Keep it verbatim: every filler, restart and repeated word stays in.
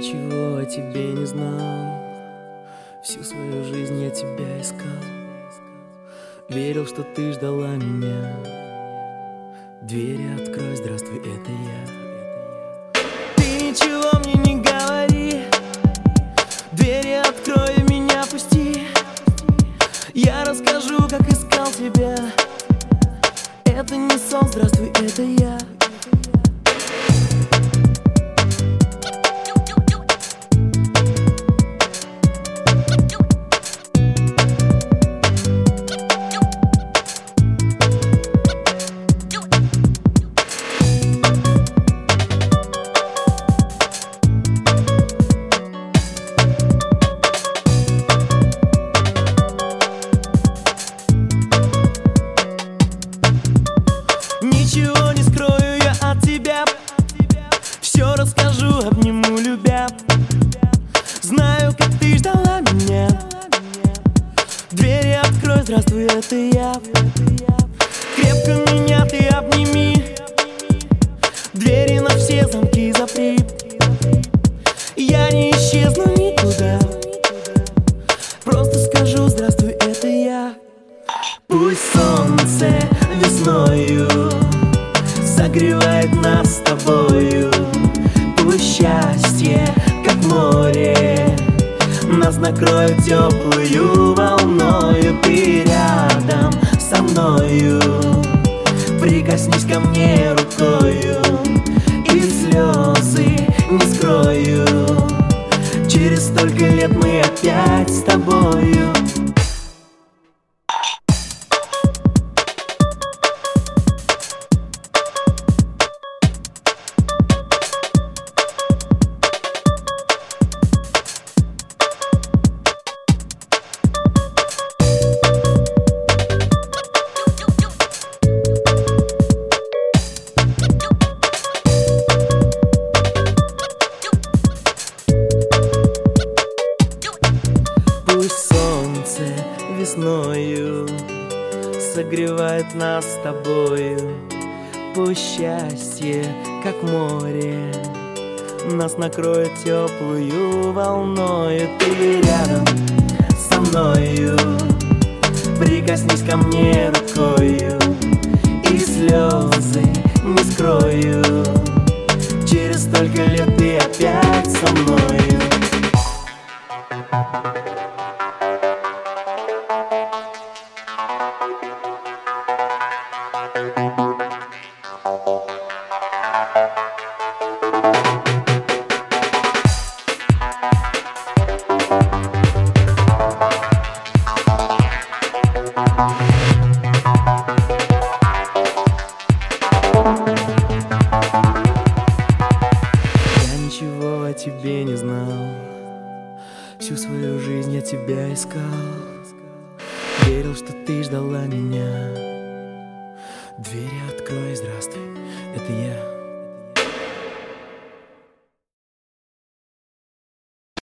Ничего о тебе не знал, всю свою жизнь я тебя искал. Верил, что ты ждала меня. Двери открой, здравствуй, это я. Ты ничего мне не говори, двери открой и меня пусти. Я расскажу, как искал тебя. Это не сон, здравствуй, это я. Ничего не скрою я от тебя, все расскажу, обниму, любя. Знаю, как ты ждала меня. Двери открой, здравствуй, это я. Крепко меня ты обними, двери на все замки запри. Я не исчезну никуда, просто скажу, здравствуй, это я. Пусть солнце весною согревает нас с тобою. Пусть счастье, как море, нас накроет теплую волною. Ты рядом со мною, прикоснись ко мне рукою, и слезы не скрою. Через столько лет мы опять с тобою. Пусть солнце весною согревает нас с тобою. Пусть счастье, как море, нас накроет теплую волною. Ты рядом со мною, прикоснись ко мне рукою, и слезы не скрою. Через столько лет ты опять со мною. Я ничего о тебе не знал, всю свою жизнь я тебя искал. Верил, что ты ждала меня. Двери открой, здравствуй, это я.